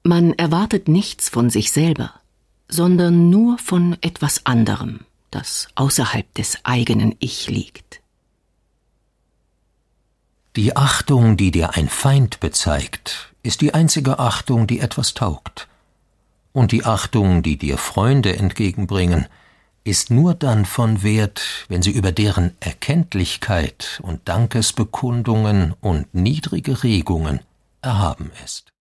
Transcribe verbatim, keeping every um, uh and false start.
Man erwartet nichts von sich selber, sondern nur von etwas anderem, das außerhalb des eigenen Ich liegt. Die Achtung, die dir ein Feind bezeigt, ist die einzige Achtung, die etwas taugt. Und die Achtung, die dir Freunde entgegenbringen, ist nur dann von Wert, wenn sie über deren Erkenntlichkeit und Dankesbekundungen und niedrige Regungen erhaben ist.